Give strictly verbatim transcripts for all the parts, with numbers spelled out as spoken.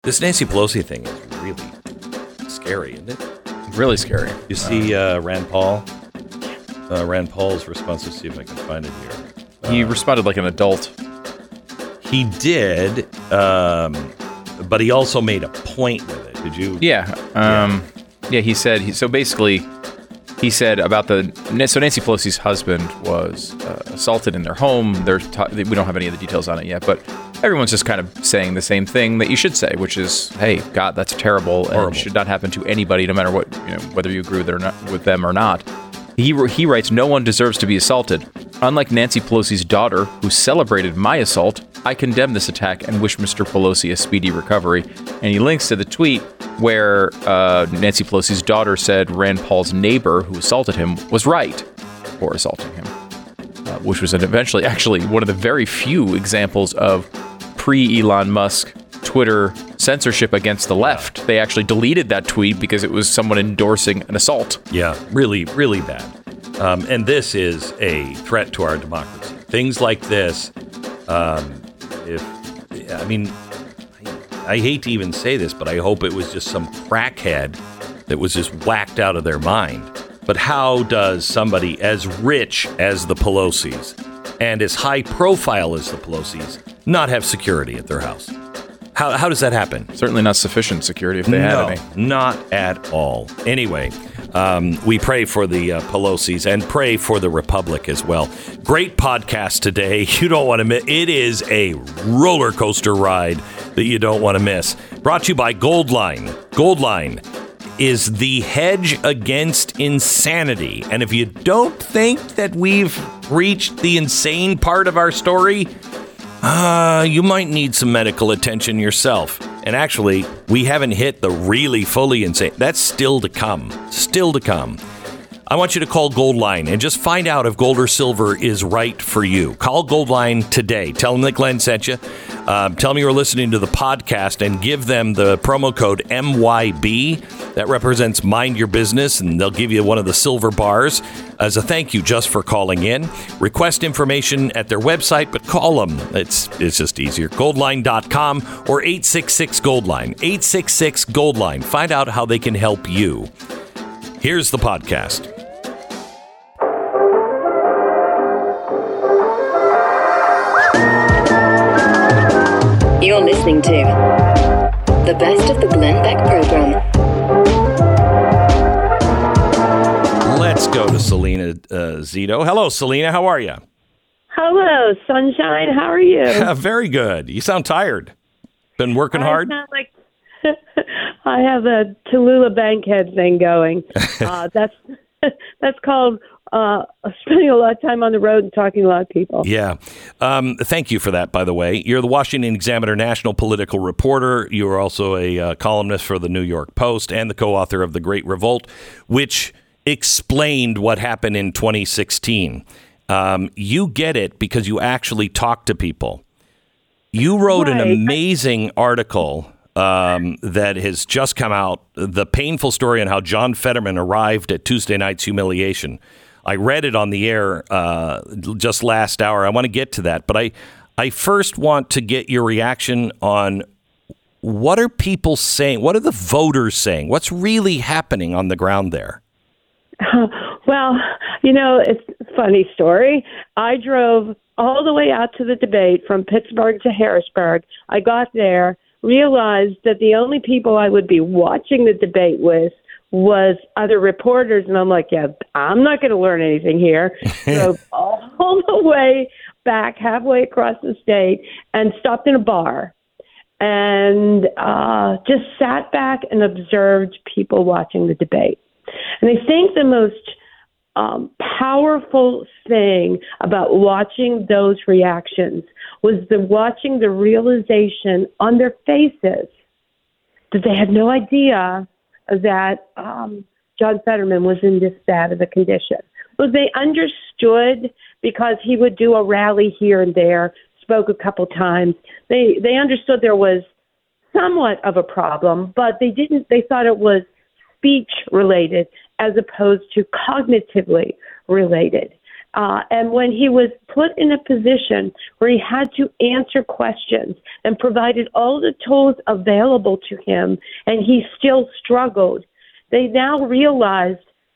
This Nancy Pelosi thing is really scary, isn't it? Really scary. You see uh, Rand Paul? Uh, Rand Paul's response, let's see if I can find it here. He uh, responded like an adult. He did, um, but he also made a point with it. Did you? Yeah. Um, yeah. yeah, he said, he, so basically, he said about the, so Nancy Pelosi's husband was uh, assaulted in their home. There's ta- we don't have any of the details on it yet, but everyone's just kind of saying the same thing that you should say, which is, hey, God, that's terrible. Horrible. And it should not happen to anybody, no matter what, you know, whether you agree with, it or not, with them or not. He, he writes, no one deserves to be assaulted. Unlike Nancy Pelosi's daughter, who celebrated my assault, I condemn this attack and wish Mister Pelosi a speedy recovery. And he links to the tweet where uh, Nancy Pelosi's daughter said Rand Paul's neighbor who assaulted him was right for assaulting him, uh, which was an eventually actually one of the very few examples of pre-Elon Musk Twitter censorship against the left. They actually deleted that tweet because it was someone endorsing an assault. Yeah, really, really bad. Um, and this is a threat to our democracy. Things like this, um, if, I mean, I, I hate to even say this, but I hope it was just some crackhead that was just whacked out of their mind. But how does somebody as rich as the Pelosi's and as high profile as the Pelosi's not have security at their house? How how does that happen? Certainly not sufficient security if they no, had any. Not at all. Anyway, um, we pray for the uh, Pelosi's and pray for the Republic as well. Great podcast today. You don't want to miss. It is a roller coaster ride that you don't want to miss. Brought to you by Goldline. Goldline is the hedge against insanity. And if you don't think that we've reached the insane part of our story, Uh, you might need some medical attention yourself. And actually, we haven't hit the really fully insane. That's still to come. Still to come. I want you to call Goldline and just find out if gold or silver is right for you. Call Goldline today. Tell them that Glenn sent you. Uh, tell them you were listening to the podcast and give them the promo code M Y B. That represents Mind Your Business, and they'll give you one of the silver bars as a thank you just for calling in. Request information at their website, but call them. It's it's just easier. Goldline dot com or eight six six Goldline. eight six six Goldline. Find out how they can help you. Here's the podcast. You're listening to the best of the Glenn Beck program. Let's go to Selena uh, Zito. Hello, Selena. How are you? Hello, sunshine. How are you? Very good. You sound tired. Been working I hard? sound like I have a Tallulah Bankhead thing going. Uh, that's that's called uh, spending a lot of time on the road and talking to a lot of people. Yeah. Um, thank you for that, by the way. You're the Washington Examiner national political reporter. You are also a uh, columnist for the New York Post and the co-author of The Great Revolt, which explained what happened in twenty sixteen. Um, you get it because you actually talk to people. You wrote Right. an amazing article um, that has just come out, the painful story on how John Fetterman arrived at Tuesday night's humiliation. I read it on the air uh, just last hour. I want to get to that, but I, I first want to get your reaction on what are people saying? What are the voters saying? What's really happening on the ground there? Well, you know, it's a funny story. I drove all the way out to the debate from Pittsburgh to Harrisburg. I got there, realized that the only people I would be watching the debate with was other reporters. And I'm like, yeah, I'm not going to learn anything here. Drove all the way back, halfway across the state, and stopped in a bar and uh, just sat back and observed people watching the debate. And I think the most um, powerful thing about watching those reactions was the watching the realization on their faces that they had no idea that um, John Fetterman was in this bad of a condition. Well, they understood because he would do a rally here and there, spoke a couple times. They they understood there was somewhat of a problem, but they didn't. They thought it was speech related as opposed to cognitively related. Uh, and when he was put in a position where he had to answer questions and provided all the tools available to him, and he still struggled, they now realized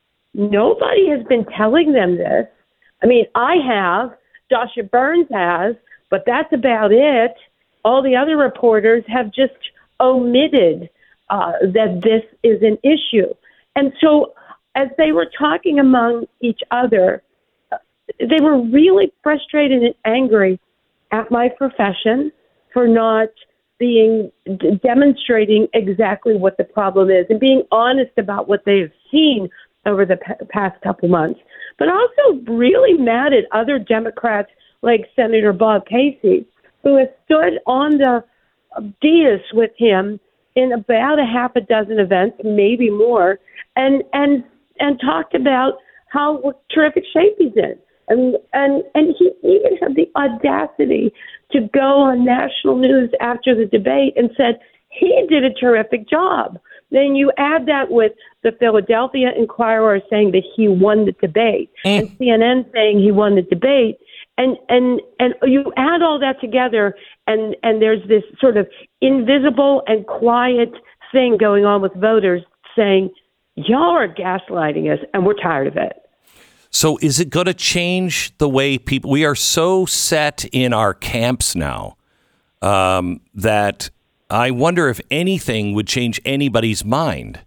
nobody has been telling them this. I mean, I have, Dasha Burns has, but that's about it. All the other reporters have just omitted uh, that this is an issue. And so as they were talking among each other, they were really frustrated and angry at my profession for not being d- demonstrating exactly what the problem is and being honest about what they've seen over the p- past couple months, but also really mad at other Democrats like Senator Bob Casey, who has stood on the dais with him in about a half a dozen events, maybe more, and and and talked about how what terrific shape he's in. And, and and he even had the audacity to go on national news after the debate and said he did a terrific job. Then you add that with the Philadelphia Inquirer saying that he won the debate, mm. and C N N saying he won the debate, and and and you add all that together, and and there's this sort of invisible and quiet thing going on with voters saying, y'all are gaslighting us, and we're tired of it. So is it going to change the way people, we are so set in our camps now um, that I wonder if anything would change anybody's mind.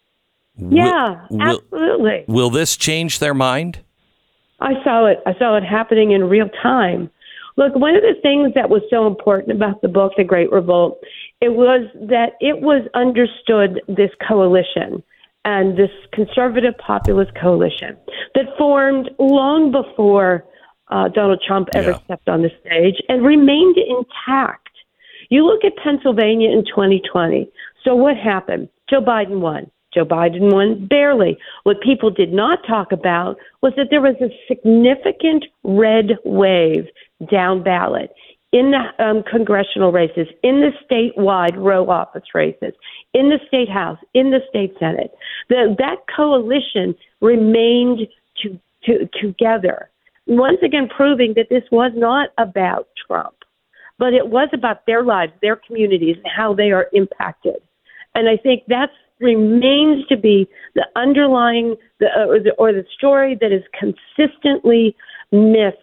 Yeah, will, absolutely. Will, will this change their mind? I saw it. I saw it happening in real time. Look, one of the things that was so important about the book, The Great Revolt, it was that it was understood, this coalition and this conservative populist coalition that formed long before uh, Donald Trump ever yeah. stepped on the stage and remained intact. You look at Pennsylvania in twenty twenty. So what happened? Joe Biden won. Joe Biden won barely. What people did not talk about was that there was a significant red wave down ballot in the um, congressional races, in the statewide row office races, in the state house, in the state senate. The, that coalition remained to, to, together, once again proving that this was not about Trump, but it was about their lives, their communities, and how they are impacted. And I think that remains to be the underlying the, uh, or, the, or the story that is consistently missed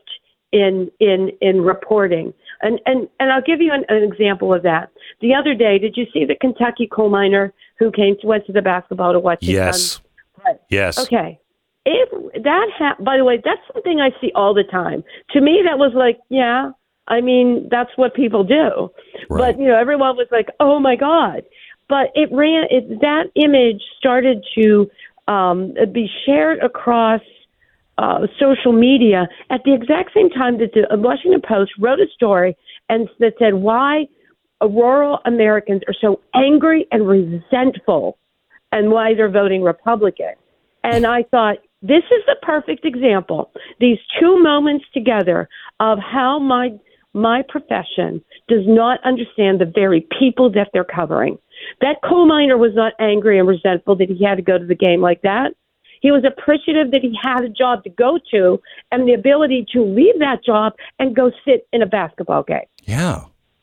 in in in reporting. And and and I'll give you an, an example of that. The other day, did you see the Kentucky coal miner who came to went to the basketball to watch his yes. son? Right. Yes. Okay. If that ha- by the way, that's something I see all the time. To me, that was like, yeah, I mean, that's what people do. Right. But you know, everyone was like, oh my God. But it ran. It, that image started to um, be shared across uh, social media at the exact same time that the Washington Post wrote a story and that said why rural Americans are so angry and resentful, and why they're voting Republican. And I thought, this is the perfect example. These two moments together of how my my profession does not understand the very people that they're covering. That coal miner was not angry and resentful that he had to go to the game like that. He was appreciative that he had a job to go to and the ability to leave that job and go sit in a basketball game. Yeah.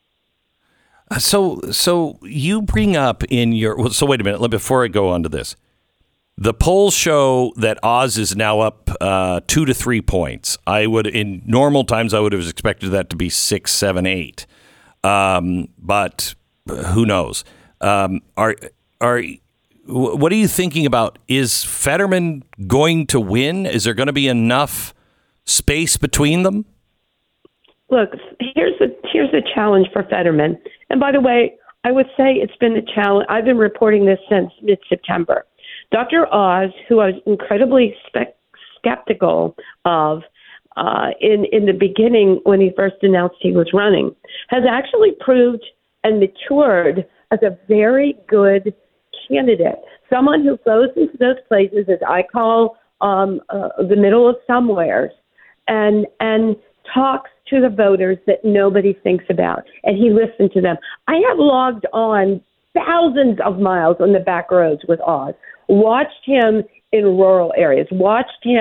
Uh, so, so you bring up in your, well, so wait a minute, before I go on to this, the polls show that Oz is now up uh, two to three points. I would, in normal times, I would have expected that to be six, seven, eight. Um, but who knows? Um, are are what are you thinking about? Is Fetterman going to win? Is there going to be enough space between them? Look, here's the here's the challenge for Fetterman. And by the way, I would say it's been a challenge. I've been reporting this since mid-September. Doctor Oz, who I was incredibly spe- skeptical of uh, in in the beginning when he first announced he was running, has actually proved and matured as a very good candidate, someone who goes into those places, as I call um, uh, the middle of somewheres, and and talks to the voters that nobody thinks about, and he listened to them. I have logged on thousands of miles on the back roads with Oz, watched him in rural areas, watched him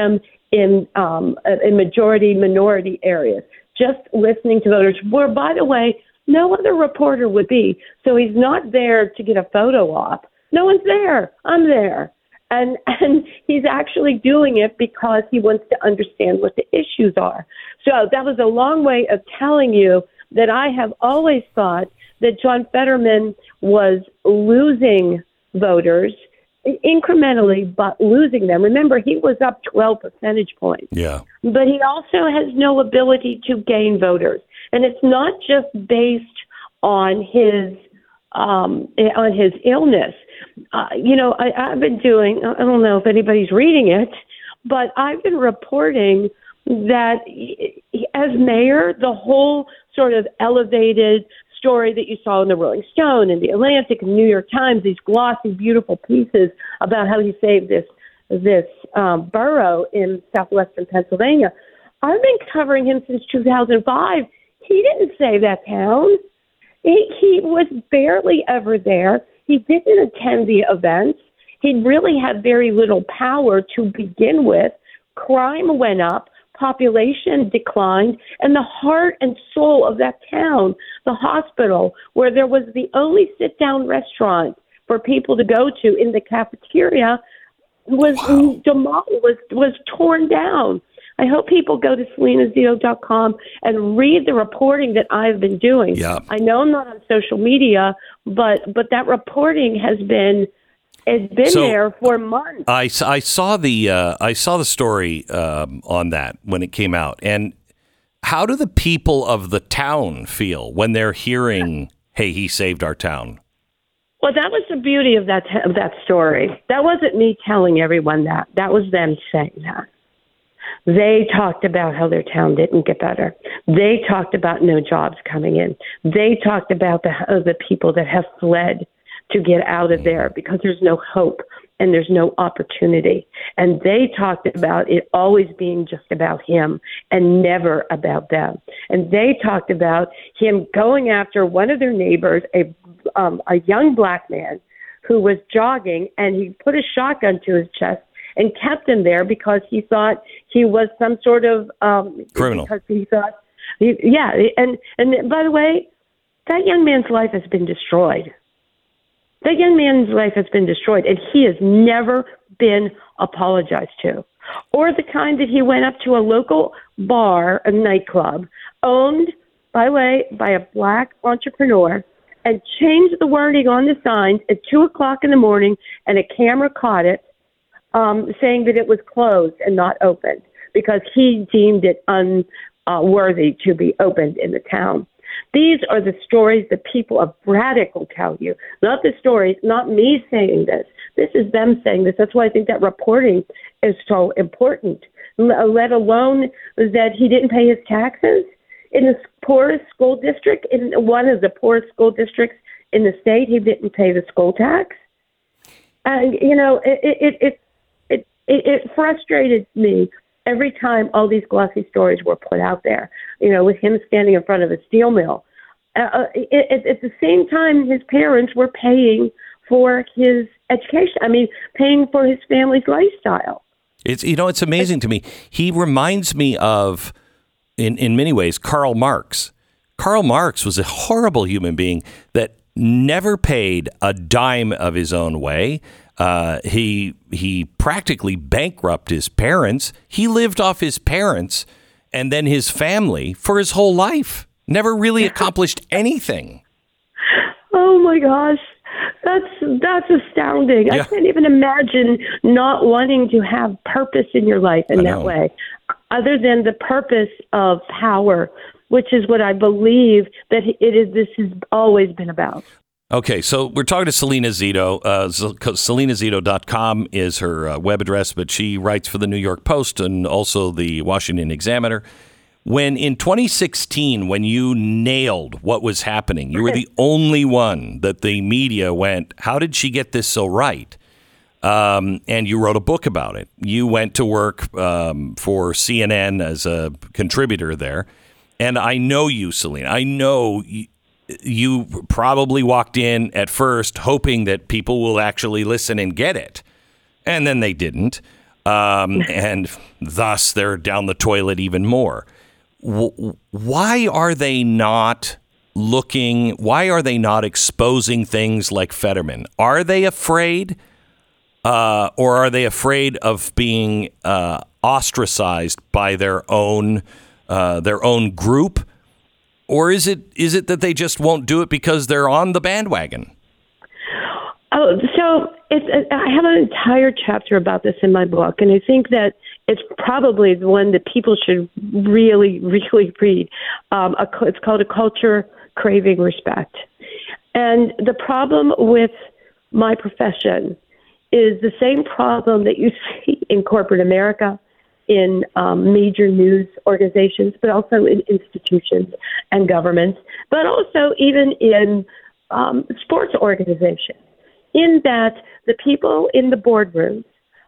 in um, in majority minority areas, just listening to voters. Where, by the way, no other reporter would be. So he's not there to get a photo op. No one's there. I'm there. And and he's actually doing it because he wants to understand what the issues are. So that was a long way of telling you that I have always thought that John Fetterman was losing voters incrementally, but losing them. Remember, he was up twelve percentage points. Yeah. But he also has no ability to gain voters. And it's not just based on his um, on his illness. Uh, you know, I, I've been doing, I don't know if anybody's reading it, but I've been reporting that as mayor, the whole sort of elevated story that you saw in the Rolling Stone and the Atlantic and New York Times, these glossy, beautiful pieces about how he saved this this um, borough in southwestern Pennsylvania. I've been covering him since two thousand five. He didn't save that town. He, he was barely ever there. He didn't attend the events. He really had very little power to begin with. Crime went up. Population declined, and the heart and soul of that town, the hospital, where there was the only sit-down restaurant for people to go to in the cafeteria, was Wow. demolished, was was torn down. I hope people go to selena zito dot com and read the reporting that I've been doing. Yeah. I know I'm not on social media, but but that reporting has been it's been So, there for months. I, s- I saw the uh, I saw the story um, on that when it came out. And how do the people of the town feel when they're hearing, "Hey, he saved our town"? Well, that was the beauty of that of that story. That wasn't me telling everyone that. That was them saying that. They talked about how their town didn't get better. They talked about no jobs coming in. They talked about the uh, the people that have fled to get out of there because there's no hope and there's no opportunity. And they talked about it always being just about him and never about them. And they talked about him going after one of their neighbors, a um, a young black man who was jogging, and he put a shotgun to his chest and kept him there because he thought he was some sort of um, Criminal. Because he thought, he, yeah. And and by the way, that young man's life has been destroyed. That young man's life has been destroyed, and he has never been apologized to. Or the time that he went up to a local bar, a nightclub, owned, by the way, by a black entrepreneur, and changed the wording on the signs at two o'clock in the morning, and a camera caught it, um, saying that it was closed and not opened because he deemed it unworthy uh, to be opened in the town. These are the stories that people of Braddock will tell you, not the stories, not me saying this. This is them saying this. That's why I think that reporting is so important, L- let alone that he didn't pay his taxes in the poorest school district, in one of the poorest school districts in the state. He didn't pay the school tax. And, you know, it it it it, it, it frustrated me every time all these glossy stories were put out there, you know, with him standing in front of a steel mill. Uh, it, at the same time, his parents were paying for his education. I mean, paying for his family's lifestyle. It's, you know, it's amazing to me. He reminds me of, in, in many ways, Karl Marx. Karl Marx was a horrible human being that never paid a dime of his own way. Uh, he he practically bankrupted his parents. He lived off his parents and then his family for his whole life. Never really accomplished anything. Oh my gosh, that's that's astounding. Yeah. I can't even imagine not wanting to have purpose in your life in I that know. way, other than the purpose of power, which is what I believe that it is. This has always been about. Okay, so we're talking to Selena Zito. Uh, selena zito dot com is her uh, web address, but she writes for the New York Post and also the Washington Examiner. When in twenty sixteen, when you nailed what was happening, you were the only one that the media went, how did she get this so right? Um, and you wrote a book about it. You went to work um, for C N N as a contributor there. And I know you, Selena. I know you, you probably walked in at first hoping that people will actually listen and get it. And then they didn't. um, and thus they're down the toilet even more. W- why are they not looking? Why are they not exposing things like Fetterman? Are they afraid, uh, or are they afraid of being uh, ostracized by their own uh, their own group? Or is it is it that they just won't do it because they're on the bandwagon? Oh, so it's, I have an entire chapter about this in my book, and I think that it's probably the one that people should really, really read. Um, a, it's called A Culture Craving Respect. And the problem with my profession is the same problem that you see in corporate America, in um, major news organizations, but also in institutions and governments, but also even in um, sports organizations, in that the people in the boardrooms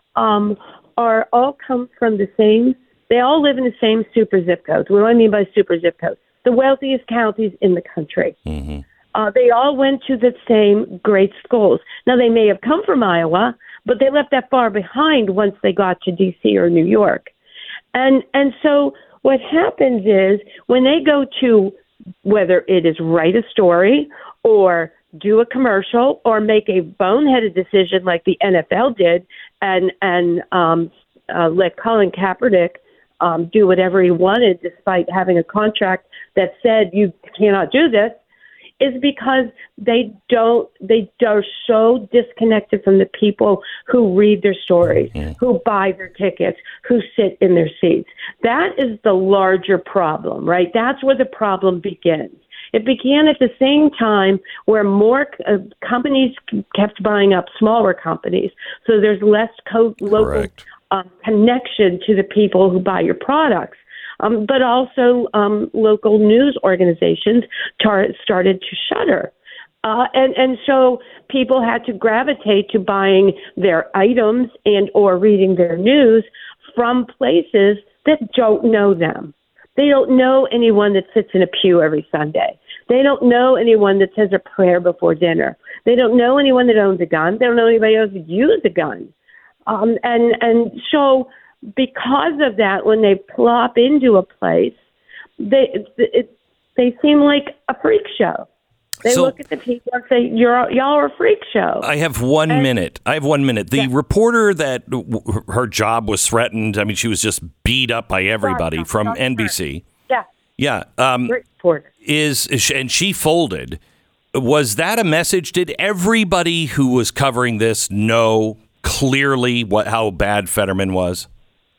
um, are all come from the same, they all live in the same super zip codes. What do I mean by super zip codes? The wealthiest counties in the country. Mm-hmm. Uh, they all went to the same great schools. Now, they may have come from Iowa, but they left that far behind once they got to D C or New York. And and so what happens is when they go to, whether it is write a story or do a commercial or make a boneheaded decision like the N F L did and, and um, uh, let Colin Kaepernick um, do whatever he wanted despite having a contract that said you cannot do this, is because they don't, they are so disconnected from the people who read their stories, mm-hmm. who buy their tickets, who sit in their seats. That is the larger problem, right? That's where the problem begins. It began at the same time where more uh, companies kept buying up smaller companies, so there's less co- local uh, connection to the people who buy your products. Um, but also um, local news organizations tar- started to shutter. Uh, and, and so people had to gravitate to buying their items and or reading their news from places that don't know them. They don't know anyone that sits in a pew every Sunday. They don't know anyone that says a prayer before dinner. They don't know anyone that owns a gun. They don't know anybody else that uses a gun. Um, and, and so... because of that, when they plop into a place, they it, they seem like a freak show. They so, look at the people and say, "You're y'all are a freak show." I have one and, minute. I have one minute. The yeah. reporter that w- her job was threatened. I mean, she was just beat up by everybody Sorry, from N B C. Yeah, yeah. Um, Great reporter. Is, is and she folded. Was that a message? Did everybody who was covering this know clearly what how bad Fetterman was?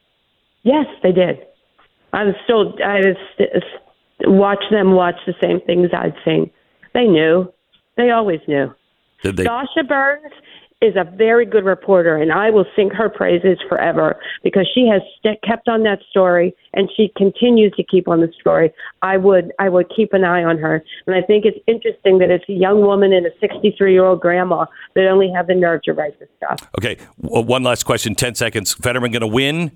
Yes, they did. I was still, I was watch them watch the same things I'd seen. They knew. They always knew. Did they? Dasha Burns is a very good reporter, and I will sing her praises forever because she has st- kept on that story, and she continues to keep on the story. I would, I would keep an eye on her, and I think it's interesting that it's a young woman and a sixty-three-year-old grandma that only have the nerve to write this stuff. Okay, well, one last question, ten seconds. Fetterman going to win?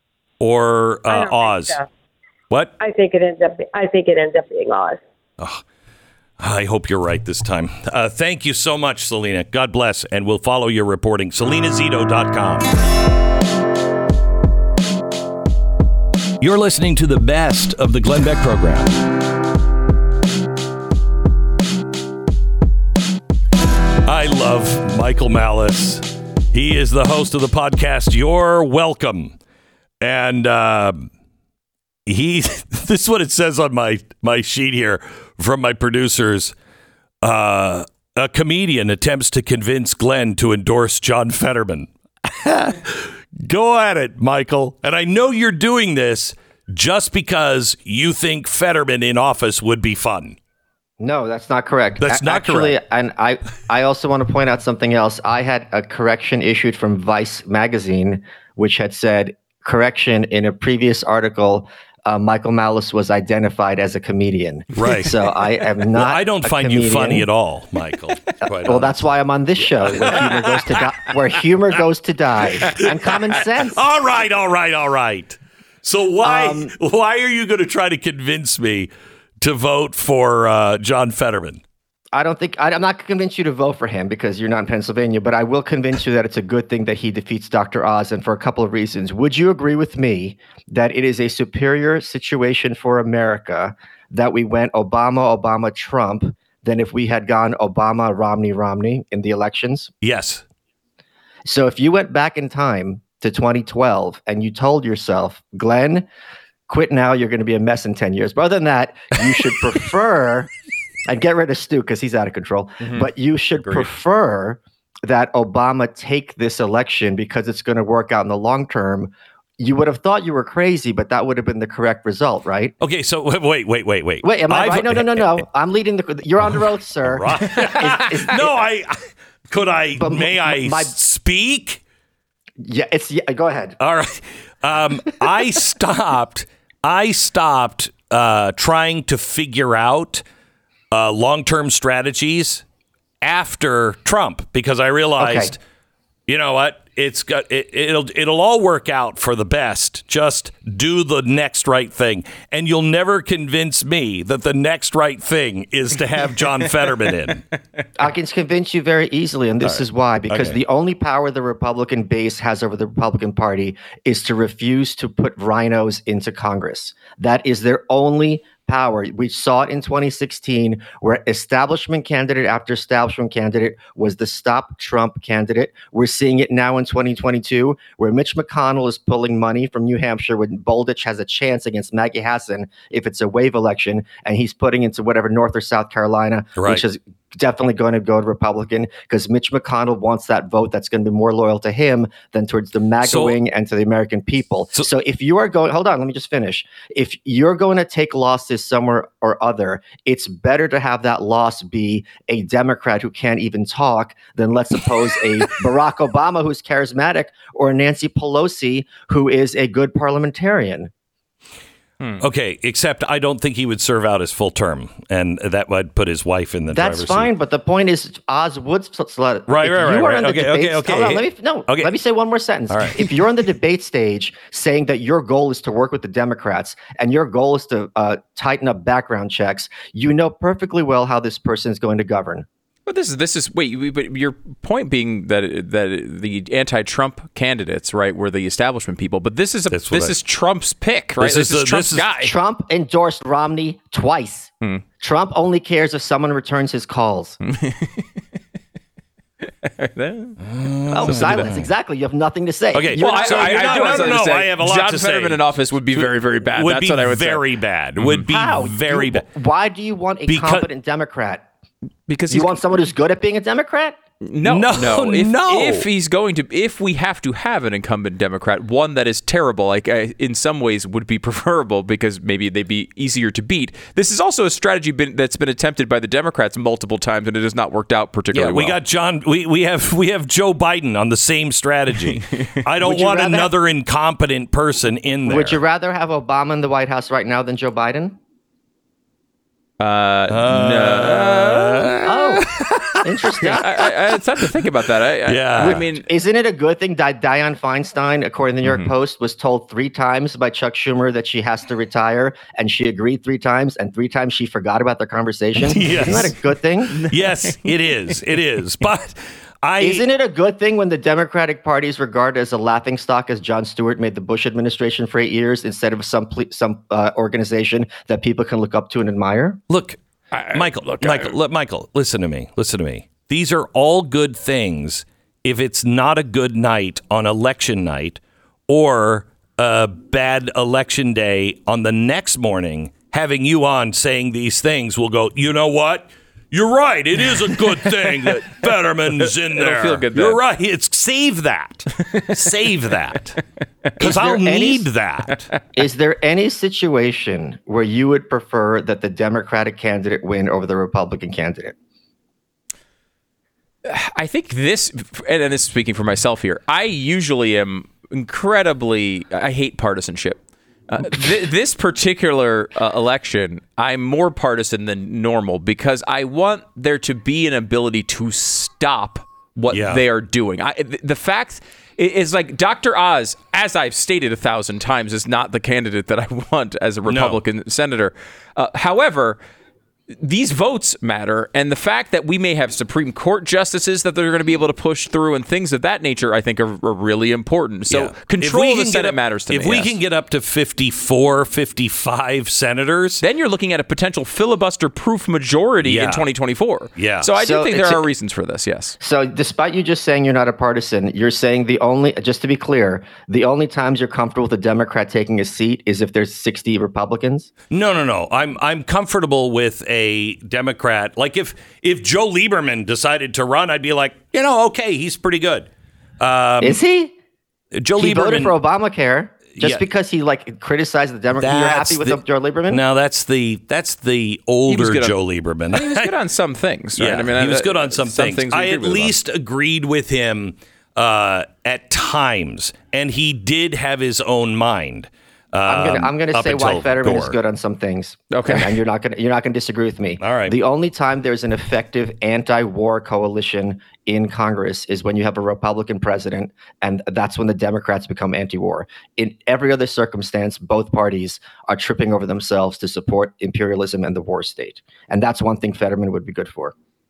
Or uh, Oz? So. What? I think it ends up. I think it ends up being Oz. Oh, I hope you're right this time. Uh, thank you so much, Selena. God bless, and we'll follow your reporting. Selena Zito dot com. You're listening to the best of the Glenn Beck program. I love Michael Malice. He is the host of the podcast You're Welcome. And uh, he, this is what it says on my, my sheet here from my producers. Uh, a comedian attempts to convince Glenn to endorse John Fetterman. Go at it, Michael. And I know you're doing this just because you think Fetterman in office would be fun. No, that's not correct. That's not Actually, correct. And I, I also want to point out something else. I had a correction issued from Vice magazine, which had said, correction, in a previous article, uh, Michael Malice was identified as a comedian. Right. So I am not. Well, I don't find comedian. you funny at all, Michael. Well, that's why I'm on this show, where humor goes to die. Where humor goes to die, and common sense. All right, all right, all right. So why um, why are you going to try to convince me to vote for uh, John Fetterman? I don't think I, I'm not convinced you to vote for him because you're not in Pennsylvania, but I will convince you that it's a good thing that he defeats Doctor Oz, and for a couple of reasons. Would you agree with me that it is a superior situation for America that we went Obama, Obama, Trump than if we had gone Obama, Romney, Romney in the elections? Yes. So if you went back in time to twenty twelve and you told yourself, Glenn, quit now, you're going to be a mess in ten years. But other than that, you should prefer, and get rid of Stu because he's out of control, mm-hmm. but you should Agreed. prefer that Obama take this election because it's going to work out in the long term. You would have thought you were crazy, but that would have been the correct result, right? Okay, so wait, wait, wait, wait. Wait, am I I've, right? No, no, no, no. I'm leading the. You're under oath, sir. Right. is, is, no, I. Could I? But may I my, speak? Yeah, it's. Yeah, go ahead. All right. Um, I stopped. I stopped uh, trying to figure out uh, long-term strategies after Trump because I realized, okay. you know what? It's got it, it'll it'll all work out for the best. Just do the next right thing, and you'll never convince me that the next right thing is to have John Fetterman in. I can convince you very easily, and this right. is why. Because okay. the only power the Republican base has over the Republican Party is to refuse to put rhinos into Congress. That is their only power. We saw it in twenty sixteen where establishment candidate after establishment candidate was the Stop Trump candidate. We're seeing it now in twenty twenty-two where Mitch McConnell is pulling money from New Hampshire when Bowlitch has a chance against Maggie Hassan if it's a wave election, and he's putting into whatever North or South Carolina, right. which is definitely going to go to Republican because Mitch McConnell wants that vote that's going to be more loyal to him than towards the MAGA so, wing and to the American people. So, so if you are going, hold on, let me just finish. If you're going to take losses somewhere or other, it's better to have that loss be a Democrat who can't even talk than, let's suppose, a Barack Obama who's charismatic or a Nancy Pelosi who is a good parliamentarian. Hmm. Okay, except I don't think he would serve out his full term, and that would put his wife in the That's driver's fine, seat. but the point is, Oz would let it. Right, right, right. right. Okay, debates, okay, okay. Hold on, let me, no, okay. let me say one more sentence. All right. If you're on the debate stage saying that your goal is to work with the Democrats and your goal is to uh, tighten up background checks, you know perfectly well how this person is going to govern. But this is this is wait, but your point being that that the anti-Trump candidates, right, were the establishment people. But this is a, this I, is Trump's pick, right? This, this is, is a, Trump's this guy. Is, Trump endorsed Romney twice. Hmm. Trump only cares if someone returns his calls. Oh, silence. Exactly. You have nothing to say. Okay. You're well, not, so I, I, I, no, no, no, I have a lot John to Fetterman say. in office would be very, very bad. Would That's be what I would very say. bad. Would be How? very you, bad. Why do you want a because, competent Democrat? Because you want someone who's good at being a Democrat? No, no, no. If, no. if he's going to, if we have to have an incumbent Democrat, one that is terrible, like uh, in some ways would be preferable because maybe they'd be easier to beat. This is also a strategy been, that's been attempted by the Democrats multiple times, and it has not worked out particularly yeah, we well. got John. We we have we have Joe Biden on the same strategy. I don't want another have, incompetent person in there. Would you rather have Obama in the White House right now than Joe Biden? Uh, uh no. Oh, interesting. I, I, I have to think about that. I, yeah. I, I mean, isn't it a good thing that Dianne Feinstein, according to the New York mm-hmm. Post, was told three times by Chuck Schumer that she has to retire, and she agreed three times, and three times she forgot about their conversation? Yes. Isn't that a good thing? Yes, it is. It is. But I isn't it a good thing when the Democratic Party is regarded as a laughingstock, as Jon Stewart made the Bush administration for eight years, instead of some some uh, organization that people can look up to and admire? Look, I, Michael, look, Michael, look, Michael, listen to me. Listen to me. These are all good things if it's not a good night on election night or a bad election day on the next morning. Having you on saying these things will go, you know what? You're right. It is a good thing that Fetterman's in there. It'll feel good then. You're right. It's save that. Save that. Because I'll need any, that. Is there any situation where you would prefer that the Democratic candidate win over the Republican candidate? I think this, and this is speaking for myself here, I usually am incredibly, I hate partisanship. Uh, th- this particular uh, election, I'm more partisan than normal because I want there to be an ability to stop what yeah. they are doing. I, th- the fact is, like, Doctor Oz, as I've stated a thousand times, is not the candidate that I want as a Republican no. senator. Uh, however, these votes matter, and the fact that we may have Supreme Court justices that they're going to be able to push through and things of that nature, I think, are, are really important. So Yeah. control of the Senate up, matters to if me. we yes. can get up to fifty-four, fifty-five senators, then you're looking at a potential filibuster-proof majority Yeah. in twenty twenty-four. Yeah. So I do So think there it's a- are reasons for this, yes. So despite you just saying you're not a partisan, you're saying the only, just to be clear, the only times you're comfortable with a Democrat taking a seat is if there's sixty Republicans? no, no, no. I'm I'm comfortable with a Democrat. Like if if Joe Lieberman decided to run, I'd be like, you know, okay, he's pretty good. Um, Is he? Joe He Lieberman voted for Obamacare just Yeah. because he like criticized the Democrats. You're That's happy with the- Joe Lieberman? No, that's the that's the older good on- Joe Lieberman. He was good on some things. Right? Yeah, I mean, he was I- good on some, some things. things we I agree at with him on. least agreed with him uh, at times, and he did have his own mind. Um, I'm gonna I'm gonna up say why until Fetterman is Gore. good on some things. Okay. and, and you're not gonna you're not gonna disagree with me. All right. The only time there's an effective anti-war coalition in Congress is when you have a Republican president, and that's when the Democrats become anti-war. In every other circumstance, both parties are tripping over themselves to support imperialism and the war state, and that's one thing Fetterman would be good for.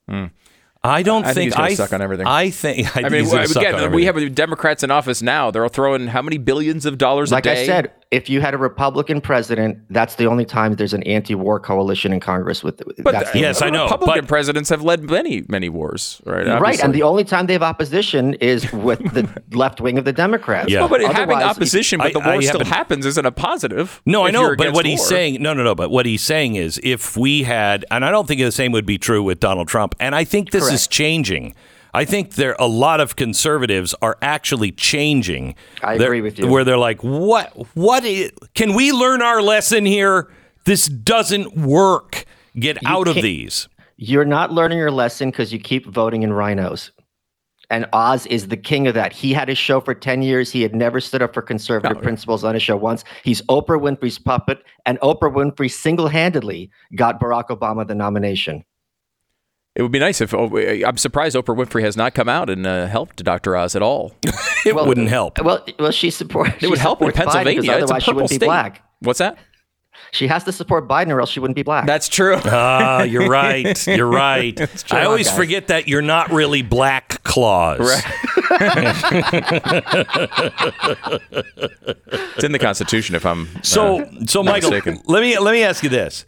I don't I think think he's gonna I suck on everything. I think. I, I think mean, he's gonna suck on again, we everything. have Democrats in office now. They're throwing how many billions of dollars Like a day? I said, if you had a Republican president, that's the only time there's an anti-war coalition in Congress. With But that's the yes, only- I know, Republican but- presidents have led many, many wars, right? Right, Obviously. and the only time they have opposition is with the left wing of the Democrats. Yeah. Well, but having Otherwise, opposition, but I- the war I still haven't- happens, isn't a positive. No, I if know, you're but against what he's war. saying, no, no, no, but what he's saying is if we had, and I don't think the same would be true with Donald Trump, and I think this is Correct. changing. I think there a lot of conservatives are actually changing. I They're- agree with you. Where they're like, what, what is, can we learn our lesson here? This doesn't work. Get out of can't- these. You're not learning your lesson because you keep voting in rhinos. And Oz is the king of that. He had his show for ten years. He had never stood up for conservative Oh, yeah. principles on his show once. He's Oprah Winfrey's puppet, and Oprah Winfrey single-handedly got Barack Obama the nomination. It would be nice if oh, I'm surprised Oprah Winfrey has not come out and uh, helped Doctor Oz at all. It Well, wouldn't help. Well, well, she supports. It would help in Pennsylvania. It's a Otherwise, she purple wouldn't be state. black. What's that? She has to support Biden, or else she wouldn't be black. That's true. Ah, you're right. You're right. I always guys. forget that you're not really Black Claus. It's in the Constitution. If I'm So, uh, so not Michael, mistaken. let me let me ask you this.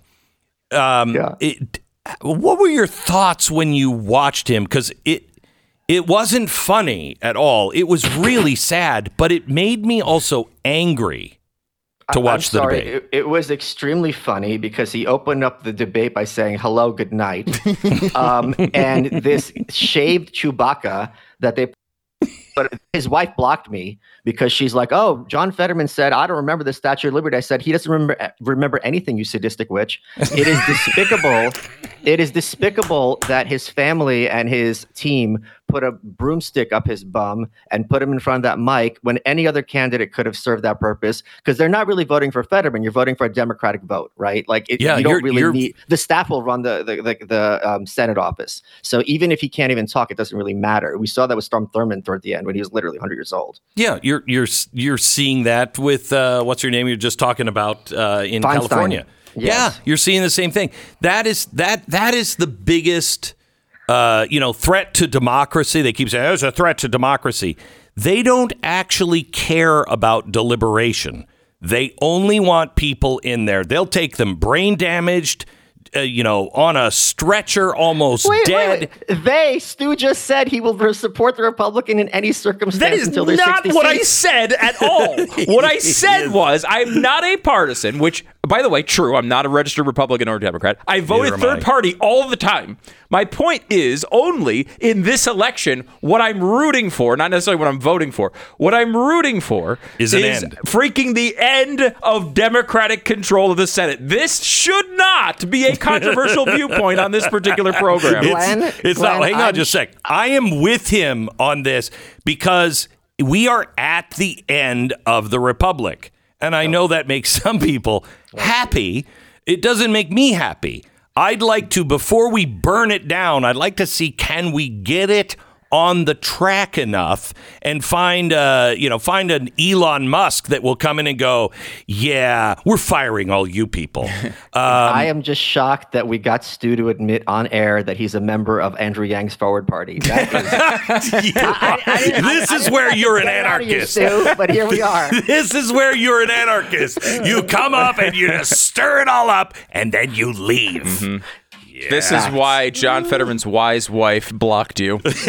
Um, Yeah. it, what were your thoughts when you watched him? Because it it wasn't funny at all. It was really sad, but it made me also angry to I'm watch the sorry. debate. It, it was extremely funny because he opened up the debate by saying hello, good night. um, and this shaved Chewbacca that they but his wife blocked me because she's like, oh, John Fetterman said, I don't remember the Statue of Liberty. I said, he doesn't remember remember anything, you sadistic witch. It is despicable. It is despicable that his family and his team put a broomstick up his bum and put him in front of that mic when any other candidate could have served that purpose, because they're not really voting for Fetterman. You're voting for a Democratic vote, right? Like it, Yeah, you don't you're- really you're- need the staff will run the the, the, the um, Senate office. So even if he can't even talk, it doesn't really matter. We saw that with Strom Thurmond toward the end when he was literally one hundred years old. Yeah, you're you're you're seeing that with uh, what's your name? You're just talking about uh, in Feinstein. California. Yes. Yeah, you're seeing the same thing. That is that that is the biggest uh, you know threat to democracy. They keep saying there's a threat to democracy. They don't actually care about deliberation. They only want people in there. They'll take them brain damaged, uh, you know, on a stretcher, almost Wait, dead. wait, wait. They, Stu just said he will support the Republican in any circumstance That is until there's not sixty what I seats. said at all. What I said was I'm not a partisan, which, by the way, true. I'm not a registered Republican or Democrat. I voted am third I. party all the time. My point is only in this election, what I'm rooting for, not necessarily what I'm voting for, what I'm rooting for Is an end. freaking the end of Democratic control of the Senate. This should not be a controversial viewpoint on this particular program. Glenn, It's, it's Glenn, not. Hang on I'm- just a sec. I am with him on this because we are at the end of the Republic. And I know that makes some people happy. It doesn't make me happy. I'd like to, before we burn it down, I'd like to see, can we get it on the track enough and find, uh, you know, find an Elon Musk that will come in and go, yeah, we're firing all you people. Um, I am just shocked that we got Stu to admit on air that he's a member of Andrew Yang's Forward Party. That is, I, I, I, this I, is I where you're an anarchist, anarchist. Stu, but here we are. This is where you're an anarchist. You come up and you just stir it all up, and then you leave. Mm-hmm. Yeah. This is why John Fetterman's wise wife blocked you. uh,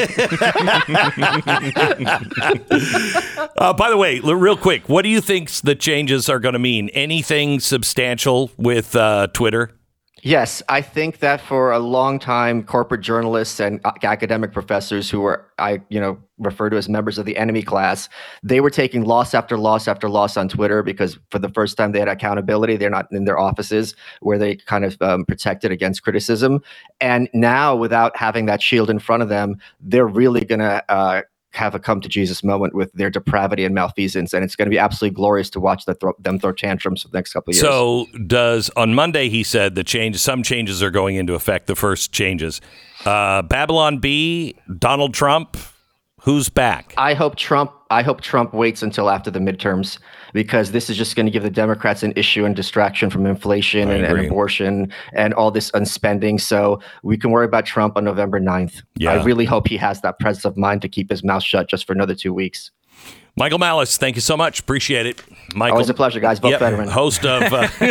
by the way, real quick, what do you think the changes are going to mean? Anything substantial with uh, Twitter? Yes, I think that for a long time, corporate journalists and academic professors who were, I, you know, refer to as members of the enemy class, they were taking loss after loss after loss on Twitter because for the first time they had accountability. They're not in their offices where they kind of um, protected against criticism. And now, without having that shield in front of them, they're really going to uh, have a come to Jesus moment with their depravity and malfeasance, and it's going to be absolutely glorious to watch the thro- them throw tantrums for the next couple of years. So, does on Monday he said the change, some changes are going into effect. The first changes, uh, Babylon B, Donald Trump, who's back? I hope Trump. I hope Trump waits until after the midterms because this is just going to give the Democrats an issue and distraction from inflation and, and abortion and all this unspending. So we can worry about Trump on November ninth. Yeah. I really hope he has that presence of mind to keep his mouth shut just for another two weeks. Michael Malice, thank you so much. Appreciate it. Michael, always a pleasure, guys. Vote yep, Fetterman. Host of...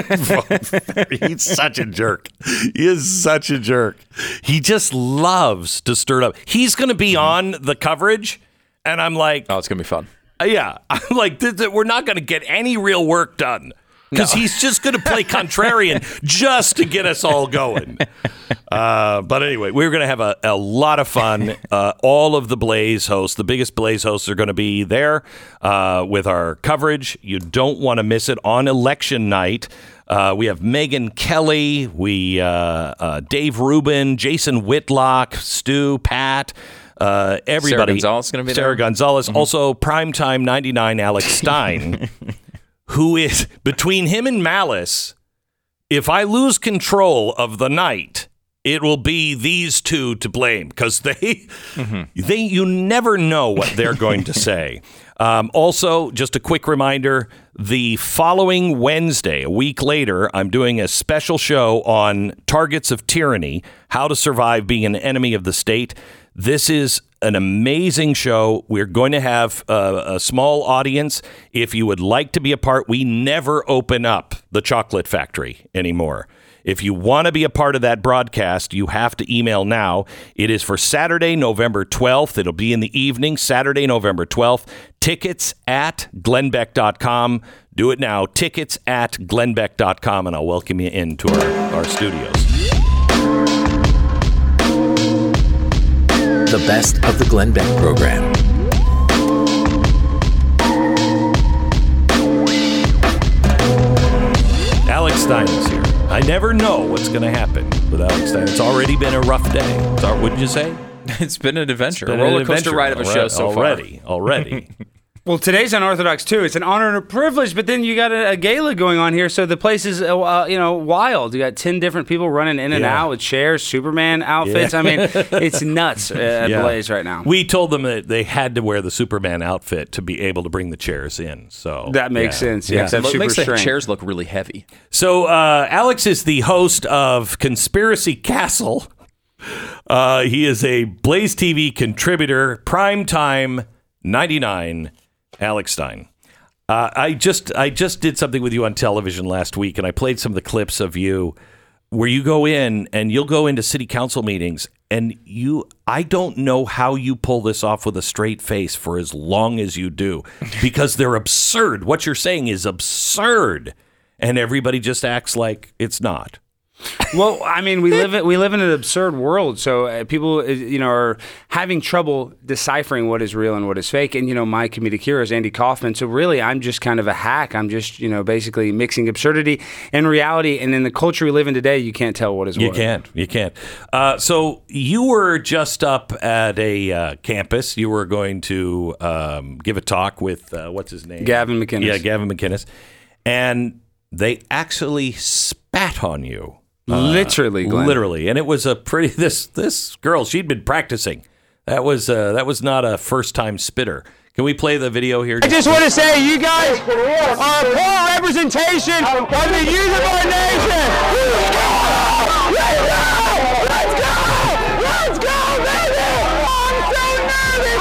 Uh, he's such a jerk. He is such a jerk. He just loves to stir it up. He's going to be on the coverage, and I'm like... Oh, it's going to be fun. Uh, yeah. I'm like, th- th- we're not going to get any real work done. Because no. he's just going to play contrarian just to get us all going. Uh, but anyway, we're going to have a, a lot of fun. Uh, all of the Blaze hosts, the biggest Blaze hosts are going to be there uh, with our coverage. You don't want to miss it on election night. Uh, we have Megyn Kelly, we uh, uh, Dave Rubin, Jason Whitlock, Stu, Pat. Uh, everybody. Sarah Gonzalez is going to be Sarah there. Sarah Gonzalez. Mm-hmm. Also, Primetime ninety-nine, Alex Stein. Who is, between him and Malice, if I lose control of the night, it will be these two to blame because they, mm-hmm. they, you never know what they're going to say. Um, also, just a quick reminder, the following Wednesday, a week later, I'm doing a special show on targets of tyranny, how to survive being an enemy of the state. This is an amazing show. We're going to have a, a small audience. If you would like to be a part, we never open up the chocolate factory anymore. If you want to be a part of that broadcast, you have to email now. It is for Saturday, November twelfth. It'll be in the evening, Saturday, November twelfth. Tickets at glenn beck dot com. Do it now. Tickets at glenn beck dot com, and I'll welcome you into our, our studios. The best of the Glenn Beck program. Alex Stein is here. I never know what's going to happen with Alex Stein. It's already been a rough day. It's, wouldn't you say? It's been an adventure. It's been a roller an coaster adventure. ride of a show so already, far. Already, already. Well, today's unorthodox too. It's an honor and a privilege, but then you got a, a gala going on here, so the place is uh, you know wild. You got ten different people running in and yeah. out with chairs, Superman outfits. Yeah. I mean, it's nuts at yeah. Blaze right now. We told them that they had to wear the Superman outfit to be able to bring the chairs in. So that makes yeah. sense. Yeah, yeah. It super makes the strength. chairs look really heavy. So uh, Alex is the host of Conspiracy Castle. Uh, he is a Blaze T V contributor. Primetime ninety-nine. Alex Stein. Uh, I just I just did something with you on television last week, and I played some of the clips of you where you go in and you'll go into city council meetings, and you I don't know how you pull this off with a straight face for as long as you do, because they're absurd. What you're saying is absurd, and everybody just acts like it's not. Well, I mean, we live in, we live in an absurd world, so uh, people, uh, you know, are having trouble deciphering what is real and what is fake. And you know, my comedic hero is Andy Kaufman. So really, I'm just kind of a hack. I'm just, you know, basically mixing absurdity and reality. And in the culture we live in today, you can't tell what is what. You can't. You can't. Uh, so you were just up at a uh, campus. You were going to um, give a talk with uh, what's his name? Gavin McInnes. Yeah, Gavin McInnes, and they actually spat on you. Uh, literally, Glenn. Literally. And it was a pretty, this this girl, she'd been practicing. That was uh, that was not a first-time spitter. Can we play the video here? I just want to say, you guys are a poor representation of the youth of our nation. Let's go! Let's go! Let's go, baby! I'm so nervous!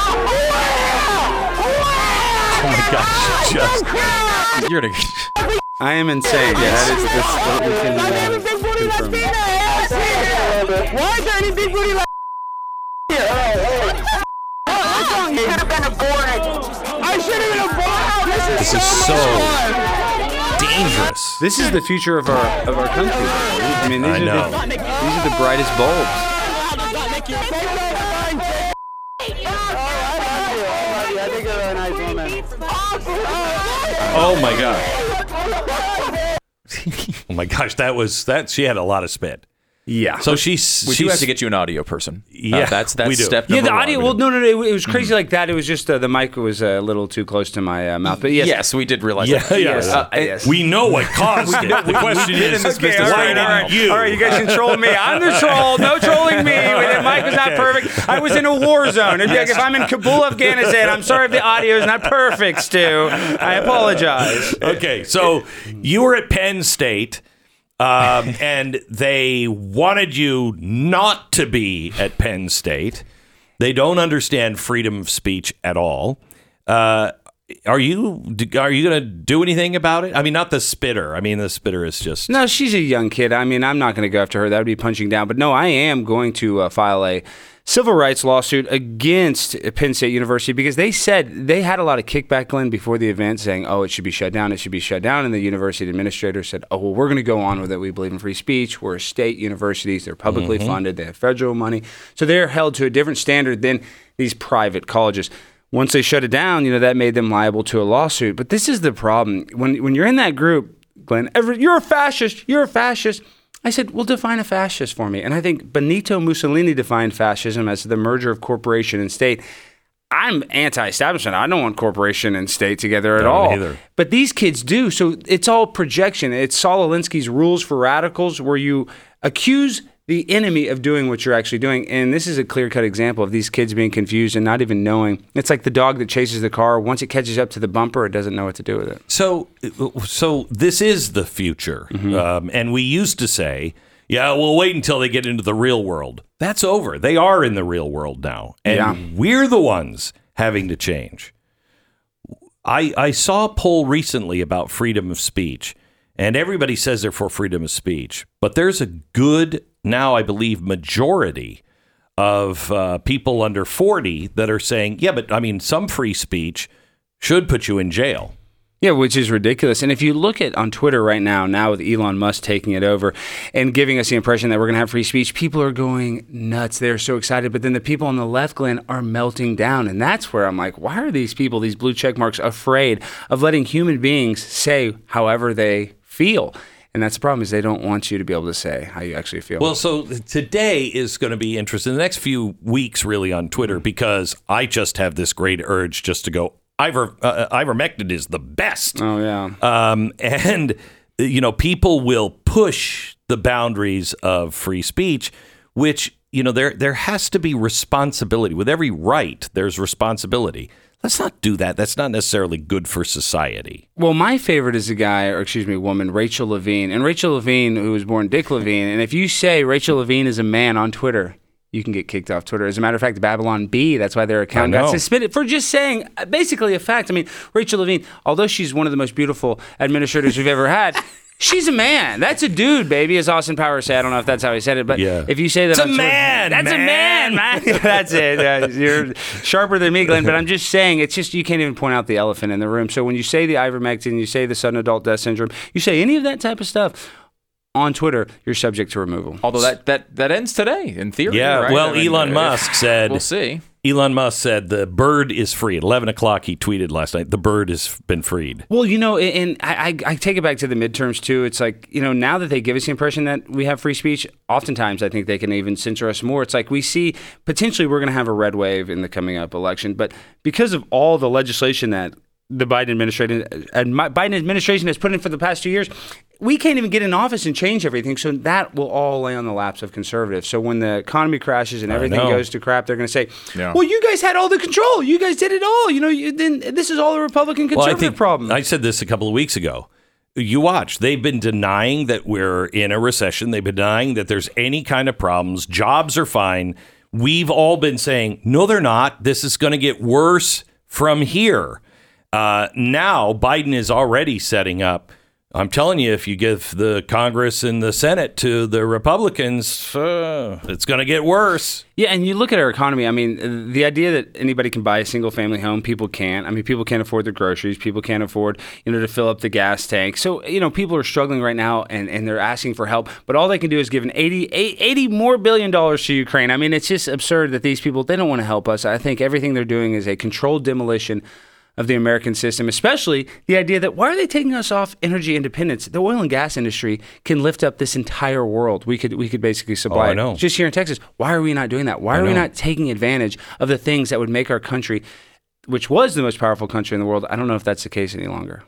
Oh my gosh! Just You're gonna. I am insane. Yeah, that is this. We can, uh, confirm. Why is there any big booty like here? You should have been aborted. I should have been aborted. This is, This so, is so much fun. dangerous. This is the future of our of our country. I mean, these I are know. the these are the brightest bulbs. Oh my god! Oh my gosh! That was that. She had a lot of spit. Yeah. So she's We do she's have to get you an audio person. Yeah, Uh, that's that's we do. step Yeah, number the audio. one. Well, no, no, no. It, it was crazy like that. It was just uh, the mic was a little too close to my uh, mouth. But yes, yes, we did realize Yeah, that. yeah. yes, Uh, yes. we know what caused it. The question been is, in this Okay, business all why right, didn't all right. you? All right, you guys can troll me. I'm the troll. No trolling me. The mic was not perfect. I was in a war zone. It'd be like if I'm in Kabul, Afghanistan. I'm sorry if the audio is not perfect, Stu. I apologize. Okay, so you were at Penn State, um, and they wanted you not to be at Penn State. They don't understand freedom of speech at all. Uh, are you are you going to do anything about it? I mean, not the spitter. I mean, the spitter is just No, she's a young kid. I mean, I'm not going to go after her. That would be punching down. But no, I am going to uh, file a civil rights lawsuit against Penn State University because they said they had a lot of kickback, Glenn, before the event saying, oh, it should be shut down. It should be shut down. And the university administrator said, oh, well, we're going to go on with it. We believe in free speech. We're state universities. They're publicly funded. They have federal money. So they're held to a different standard than these private colleges. Once they shut it down, you know, that made them liable to a lawsuit. But this is the problem. When when you're in that group, Glenn, every, you're a fascist. You're a fascist. I said, well, define a fascist for me. And I think Benito Mussolini defined fascism as the merger of corporation and state. I'm anti-establishment. I don't want corporation and state together at Don't all. either. But these kids do. So it's all projection. It's Saul Alinsky's rules for radicals where you accuse the enemy of doing what you're actually doing. And this is a clear-cut example of these kids being confused and not even knowing. It's like the dog that chases the car. Once it catches up to the bumper, it doesn't know what to do with it. So, so this is the future. Um, and we used to say, yeah, we'll wait until they get into the real world. That's over. They are in the real world now. And Yeah. we're the ones having to change. I, I saw a poll recently about freedom of speech, and everybody says they're for freedom of speech. But there's a good, now I believe, majority of uh, people under forty that are saying, yeah, but I mean, some free speech should put you in jail. Yeah, which is ridiculous. And if you look at on Twitter right now, now with Elon Musk taking it over and giving us the impression that we're going to have free speech, people are going nuts. They're so excited. But then the people on the left, Glenn, are melting down. And that's where I'm like, why are these people, these blue check marks, afraid of letting human beings say however they feel? And that's the problem is they don't want you to be able to say how you actually feel. Well, so today is going to be interesting. The next few weeks, really, on Twitter, because I just have this great urge just to go, Iver, uh, ivermectin is the best. oh, yeah. Um, and, you know, people will push the boundaries of free speech, which, you know, there there has to be responsibility. With every right, there's responsibility. Let's not do that. That's not necessarily good for society. Well, my favorite is a guy, or excuse me, woman, Rachel Levine. And Rachel Levine, who was born Dick Levine. And if you say Rachel Levine is a man on Twitter, you can get kicked off Twitter. As a matter of fact, Babylon B, that's why their account I know. got suspended for just saying uh, basically a fact. I mean, Rachel Levine, although she's one of the most beautiful administrators we've ever had, she's a man. That's a dude, baby, as Austin Powers said. I don't know if that's how he said it, but Yeah. if you say that It's a on Twitter- man, that's a man, man. That's it. Uh, you're sharper than me, Glenn. But I'm just saying, it's just you can't even point out the elephant in the room. So when you say the ivermectin, you say the sudden adult death syndrome, you say any of that type of stuff on Twitter, you're subject to removal. Although that, that, that ends today, in theory. Yeah, right? well, I mean, Elon uh, Musk said... We'll see. Elon Musk said the bird is free. At eleven o'clock, he tweeted last night, the bird has been freed. Well, you know, and I, I, I take it back to the midterms, too. It's like, you know, now that they give us the impression that we have free speech, oftentimes I think they can even censor us more. It's like we see potentially we're going to have a red wave in the coming up election. But because of all the legislation that the Biden administration and my, Biden administration has put in for the past two years, we can't even get in office and change everything. So that will all lay on the laps of conservatives. So when the economy crashes and everything goes to crap, they're going to say, yeah. well, you guys had all the control. You guys did it all. You know, you, then this is all the Republican conservative well, I think, problem. I said this a couple of weeks ago. You watch. They've been denying that we're in a recession. They've been denying that there's any kind of problems. Jobs are fine. We've all been saying, no, they're not. This is going to get worse from here. Uh, now, Biden is already setting up. I'm telling you, if you give the Congress and the Senate to the Republicans, uh, it's going to get worse. Yeah, and you look at our economy. I mean, the idea that anybody can buy a single-family home, people can't. I mean, people can't afford their groceries. People can't afford, you know, to fill up the gas tank. So, you know, people are struggling right now, and, and they're asking for help. But all they can do is give an eighty, eighty more billion dollars to Ukraine. I mean, it's just absurd that these people, they don't want to help us. I think everything they're doing is a controlled demolition of the American system, especially the idea that why are they taking us off energy independence? The oil and gas industry can lift up this entire world. We could we could basically supply oh, I know. it. Just here in Texas. Why are we not doing that? Why I are know. we not taking advantage of the things that would make our country, which was the most powerful country in the world? I don't know if that's the case any longer.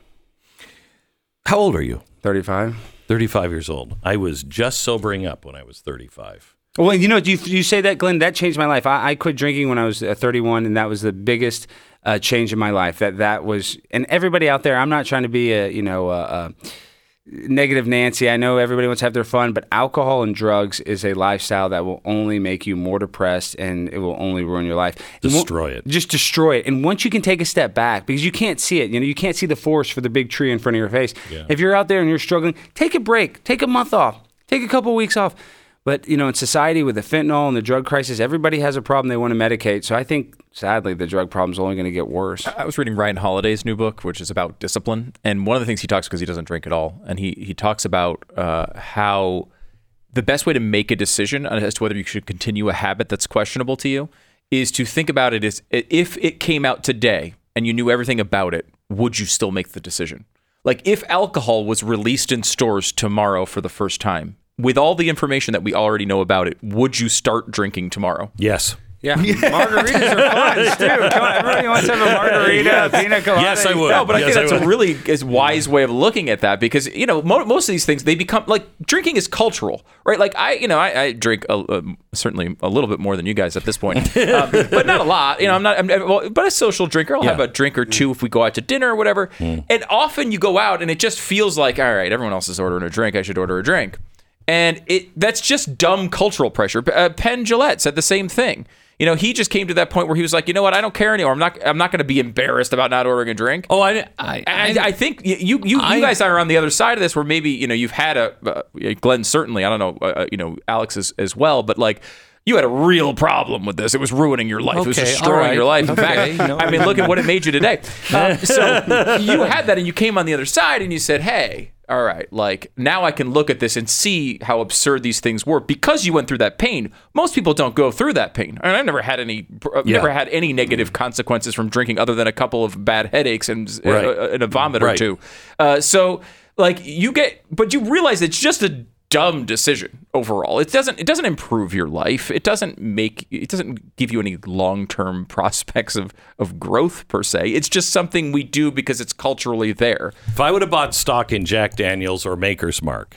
How old are you? thirty-five. thirty-five years old. I was just sobering up when I was thirty-five. Well, you know, you, you say that, Glenn, that changed my life. I, I quit drinking when I was uh, thirty-one, and that was the biggest uh, change in my life. That that was, and everybody out there, I'm not trying to be a, you know, a, a negative Nancy. I know everybody wants to have their fun, but alcohol and drugs is a lifestyle that will only make you more depressed, and it will only ruin your life. Destroy it. Just destroy it. And once you can take a step back, because you can't see it, you know, you can't see the forest for the big tree in front of your face. Yeah. If you're out there and you're struggling, take a break, take a month off, take a couple weeks off. But, you know, in society with the fentanyl and the drug crisis, everybody has a problem they want to medicate. So I think, sadly, the drug problem is only going to get worse. I was reading Ryan Holiday's new book, which is about discipline. And one of the things he talks, because he doesn't drink at all, and he, he talks about uh, how the best way to make a decision as to whether you should continue a habit that's questionable to you is to think about it as if it came out today and you knew everything about it, would you still make the decision? Like if alcohol was released in stores tomorrow for the first time, with all the information that we already know about it, would you start drinking tomorrow? Yes. Yeah. Margaritas are fun, too. Come on, everybody wants to have a margarita, yes. Pina colada. Yes, I would. No, but yes, I think that's I a really wise way of looking at that because, you know, mo- most of these things, they become, like, drinking is cultural, right? Like, I, you know, I, I drink a, uh, certainly a little bit more than you guys at this point, um, but not a lot. You know, I'm not, I'm, well, but a social drinker. I'll yeah. have a drink or two if we go out to dinner or whatever. Mm. And often you go out and it just feels like, all right, everyone else is ordering a drink. I should order a drink. And it that's just dumb cultural pressure. Uh, Penn Jillette said the same thing. You know, he just came to that point where he was like, you know what, I don't care anymore. I'm not I'm not going to be embarrassed about not ordering a drink. Oh, I I, I, I think you you I, you guys are on the other side of this where maybe, you know, you've had a, uh, Glenn certainly, I don't know, uh, you know, Alex as, as well, but like, you had a real problem with this. It was ruining your life. Okay, it was destroying right. your life. In okay. fact, no, I mean, look at what it made you today. Um, so you had that and you came on the other side and you said, hey, all right, like now I can look at this and see how absurd these things were because you went through that pain. Most people don't go through that pain. I mean, I've never had any, I've yeah. never had any negative consequences from drinking other than a couple of bad headaches and, right. uh, and a vomit right. or two. Uh, so like you get, but you realize it's just a dumb decision overall. It doesn't it doesn't improve your life. It doesn't make it doesn't give you any long-term prospects of of growth per se. It's just something we do because it's culturally there. If I would have bought stock in Jack Daniels or Maker's Mark,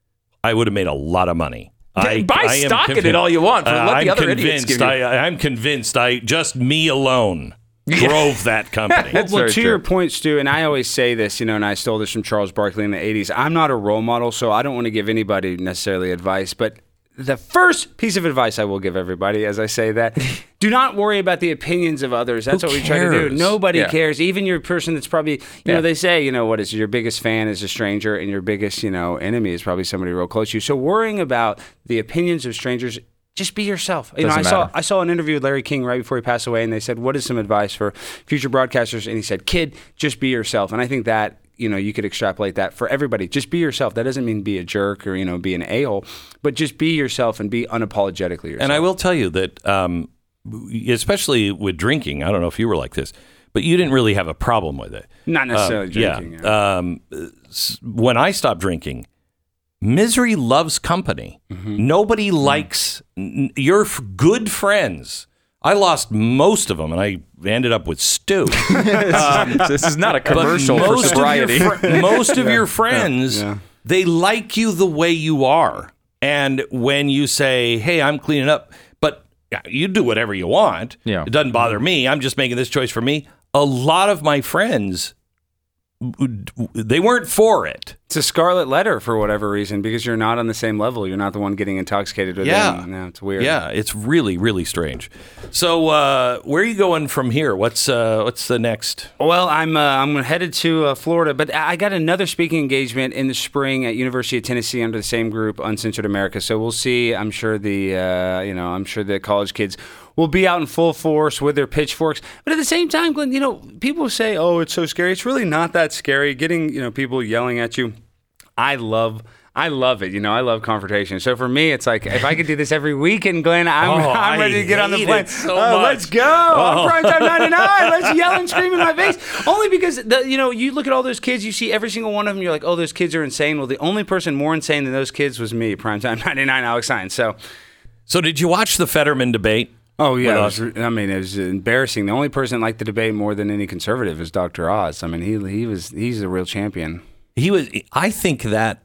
I would have made a lot of money. I, Buy I stock conv- in it all you want. For uh, what the I'm other idiots give you. I, I'm convinced I just me alone drove that company. well, well to true. your point, Stu, and I always say this, you know, and I stole this from Charles Barkley in the eighties. I'm not a role model, so I don't want to give anybody necessarily advice. But the first piece of advice I will give everybody, as I say that, do not worry about the opinions of others. That's Who what we cares? try to do. Nobody yeah. cares. Even your person that's probably, you yeah. know, they say, you know, what is your biggest fan is a stranger, and your biggest, you know, enemy is probably somebody real close to you. So worrying about the opinions of strangers, just be yourself. You know, I saw I saw an interview with Larry King right before he passed away, and they said, "What is some advice for future broadcasters?" And he said, "Kid, just be yourself." And I think that, you know, you could extrapolate that for everybody. Just be yourself. That doesn't mean be a jerk or, you know, be an a-hole, but just be yourself and be unapologetically yourself. And I will tell you that, um, especially with drinking, I don't know if you were like this, but you didn't really have a problem with it. Not necessarily um, drinking. Yeah. yeah. Um, when I stopped drinking, misery loves company. Mm-hmm. Nobody mm-hmm. likes n- your f- good friends. I lost most of them, and I ended up with Stu. um, this is not a commercial for most sobriety. Of your fr- most of your friends, Yeah. Yeah. they like you the way you are. And when you say, hey, I'm cleaning up, but yeah, you do whatever you want. Yeah. It doesn't bother me. I'm just making this choice for me. A lot of my friends, they weren't for it. It's a scarlet letter for whatever reason because you're not on the same level. You're not the one getting intoxicated with Yeah. it. No, it's weird. Yeah, it's really, really strange. So, uh, where are you going from here? What's uh, what's the next? Well, I'm uh, I'm headed to uh, Florida, but I got another speaking engagement in the spring at University of Tennessee under the same group, Uncensored America. So we'll see. I'm sure the uh, you know I'm sure the college kids will be out in full force with their pitchforks. But at the same time, Glenn, you know, people say, "Oh, it's so scary." It's really not that scary. Getting you know people yelling at you. I love. I love it. You know, I love confrontation. So for me, it's like, if I could do this every weekend, Glenn, I'm, Oh, I'm ready I to get on the hate plane. it so oh, much. let's go. Oh. I'm Primetime ninety-nine. Let's yell and scream in my face. Only because, the, you know, you look at all those kids, you see every single one of them, you're like, oh, those kids are insane. Well, the only person more insane than those kids was me, Primetime ninety-nine, Alex Saenz. So, So, did you watch the Fetterman debate? oh, yeah. It With was, I mean, it was embarrassing. The only person that liked the debate more than any conservative is Doctor Oz. I mean, he he was he's a real champion. He was. I think that.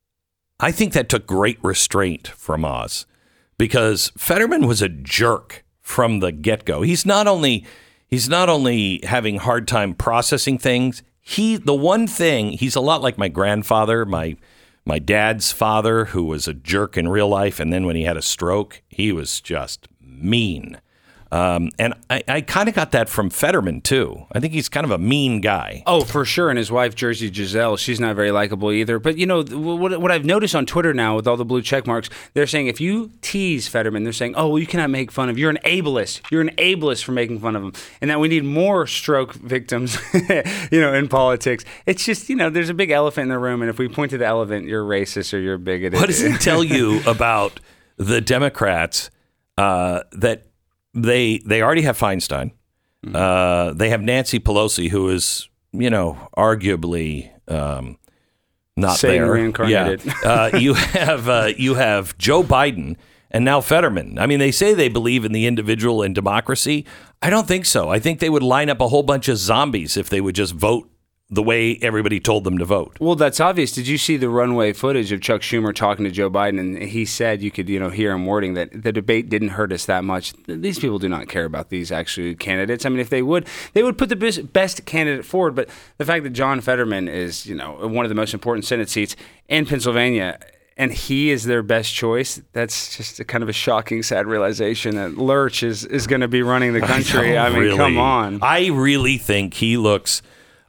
I think that took great restraint from Oz, because Fetterman was a jerk from the get-go. He's not only he's not only having a hard time processing things. He the one thing he's a lot like my grandfather, my my dad's father, who was a jerk in real life, and then when he had a stroke, he was just mean. Um, and I, I kind of got that from Fetterman, too. I think he's kind of a mean guy. Oh, for sure. And his wife, Jersey Giselle, she's not very likable either. But, you know, what, what I've noticed on Twitter now with all the blue check marks, they're saying if you tease Fetterman, they're saying, oh, well, you cannot make fun of. You're an ableist. You're an ableist for making fun of him. And that we need more stroke victims, you know, in politics. It's just, you know, there's a big elephant in the room. And if we point to the elephant, you're racist or you're bigoted. What does it tell you about the Democrats uh, that They they already have Feinstein. Uh, they have Nancy Pelosi, who is, you know, arguably um, not Satan there. reincarnated. Yeah. uh, you have uh, you have Joe Biden and now Fetterman. I mean, they say they believe in the individual and democracy. I don't think so. I think they would line up a whole bunch of zombies if they would just vote the way everybody told them to vote. Well, that's obvious. Did you see the runway footage of Chuck Schumer talking to Joe Biden? And he said, you could, you know, hear him wording that the debate didn't hurt us that much. These people do not care about these actual candidates. I mean, if they would, they would put the best, best candidate forward. But the fact that John Fetterman is, you know, one of the most important Senate seats in Pennsylvania, and he is their best choice, that's just a kind of a shocking, sad realization that Lurch is, is going to be running the country. I, I mean, really, come on. I really think he looks...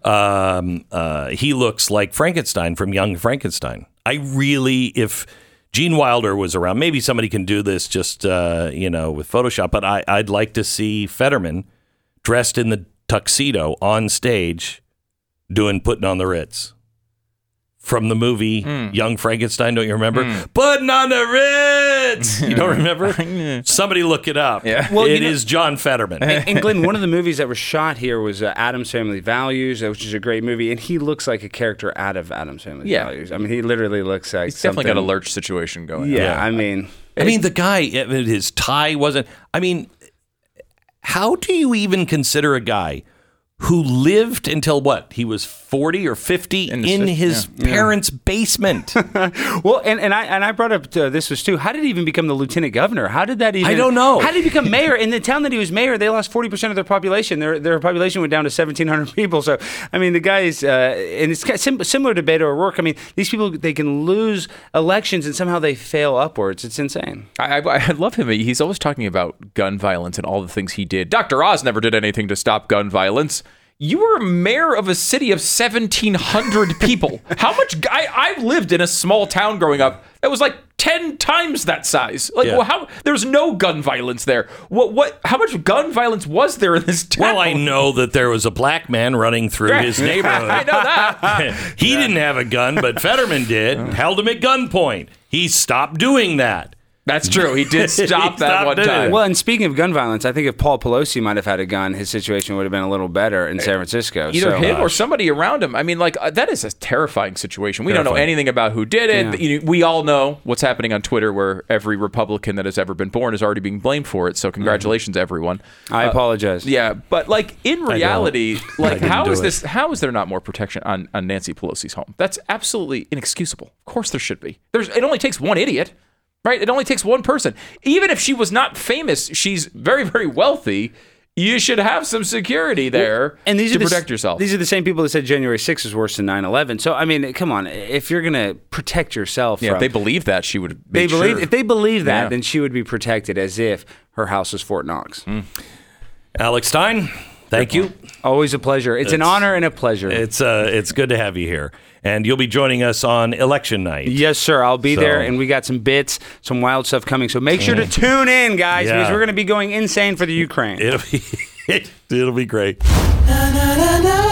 Um, uh, he looks like Frankenstein from Young Frankenstein. I really, if Gene Wilder was around, maybe somebody can do this just, uh, you know, with Photoshop, but I, I'd like to see Fetterman dressed in the tuxedo on stage doing Putting on the Ritz. From the movie mm. Young Frankenstein, don't you remember? Mm. Putting on the Ritz! You don't remember? Somebody look it up. Yeah. Well, it is know, John Fetterman. And, and Glenn, one of the movies that was shot here was uh, Addams Family Values, which is a great movie, and he looks like a character out of Addams Family yeah. Values. I mean, he literally looks like He's something. definitely got a Lurch situation going yeah, on. I mean... I mean, the guy, his tie wasn't... I mean, how do you even consider a guy who lived until what? He was forty or fifty in, in his yeah. parents' yeah. basement. Well, and, and I and I brought up uh, this was too. How did he even become the lieutenant governor? How did that even? I don't know. How did he become mayor? In the town that he was mayor, they lost forty percent of their population. Their their population went down to seventeen hundred people. So I mean, the guys, uh, and it's sim- similar to Beto O'Rourke. I mean, these people, they can lose elections and somehow they fail upwards. It's insane. I, I, I love him. He's always talking about gun violence and all the things he did. Doctor Oz never did anything to stop gun violence. You were mayor of a city of seventeen hundred people. How much? I, I lived in a small town growing up that was like ten times that size. Like, yeah. well, how? There's no gun violence there. What? What? How much gun violence was there in this town? Well, I know that there was a black man running through right. his neighborhood. I know that. He yeah. didn't have a gun, but Fetterman did. Held him at gunpoint. He stopped doing that. That's true. He did stop He that stopped one doing time. it. Well, and speaking of gun violence, I think if Paul Pelosi might have had a gun, his situation would have been a little better in San Francisco. Either so, him uh, or somebody around him. I mean, like, uh, that is a terrifying situation. We don't know Terrifying. anything about who did it. Yeah. You know, we all know what's happening on Twitter where every Republican that has ever been born is already being blamed for it. So congratulations, everyone. I Uh, apologize. Yeah, but like in reality, like didn't how do is it. this? How is there not more protection on, on Nancy Pelosi's home? That's absolutely inexcusable. Of course there should be. There's. It only takes one idiot, right? It only takes one person. Even if she was not famous, she's very, very wealthy. You should have some security there and these to are the, protect yourself. These are the same people that said January sixth is worse than nine eleven. So I mean, come on, if you're gonna protect yourself, yeah, from, if they believe that, she would. they make believe sure. if they believe that, Yeah. then she would be protected as if her house was Fort Knox. Mm. Alex Stein, thank you. Always a pleasure. It's, an It's- honor and a pleasure. It's uh, it's good to have you here, and you'll be joining us on election night. Yes, sir. I'll be So- there, and we got some bits, some wild stuff coming. So make sure to tune in, guys, Yeah. because we're going to be going insane for the Ukraine. It'll be it'll be great. Na, na, na, na.